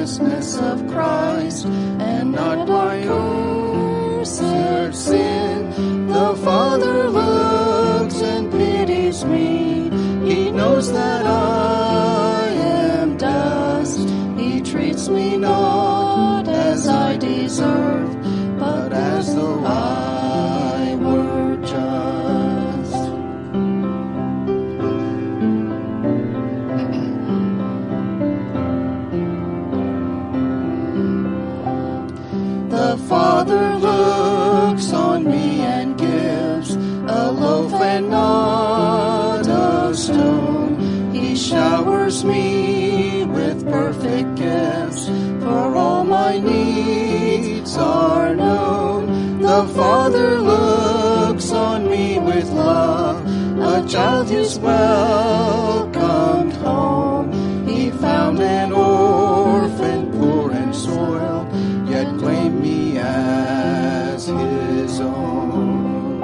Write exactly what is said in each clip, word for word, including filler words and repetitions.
righteousness of Christ, and not my cursed sin. The Father looks and pities me. He knows that I am dust. He treats me not as I deserve, but as though I were just. The Father looks on me and gives a loaf and not a stone. He showers me with perfect gifts, for all my needs are known. The Father looks on me with love, a child who's welcomed home. He found an orphan, poor and soiled, yet claimed me as his own.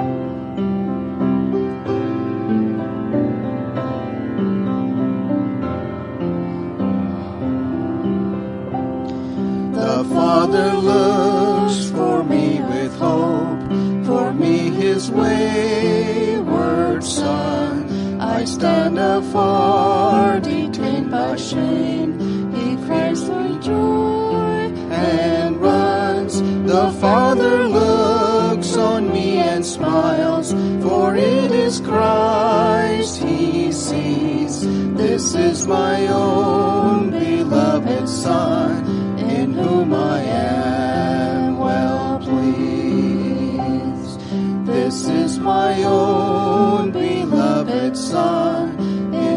The Father looks for me with hope, for me his wayward son. I stand afar, detained by shame. He cries for joy and runs. The Father looks on me and smiles, for it is Christ he sees. This is my own beloved Son, in whom I am well pleased. This is my own beloved Son,